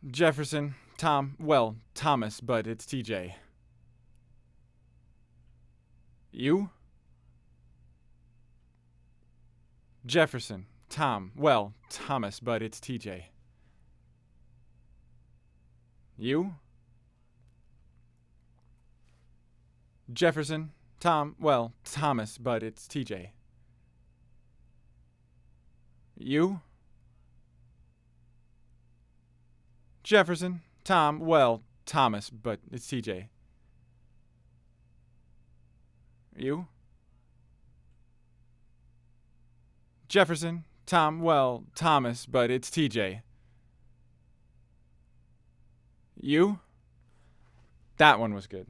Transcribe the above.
Jefferson, Tom, well, Thomas, but it's TJ. You? Jefferson, Tom, well, Thomas, but it's TJ. You? Jefferson, Tom, well, Thomas, but it's TJ. You? Jefferson, Tom, well, Thomas, but it's TJ. You? Jefferson, Tom, well, Thomas, but it's TJ. You? That one was good.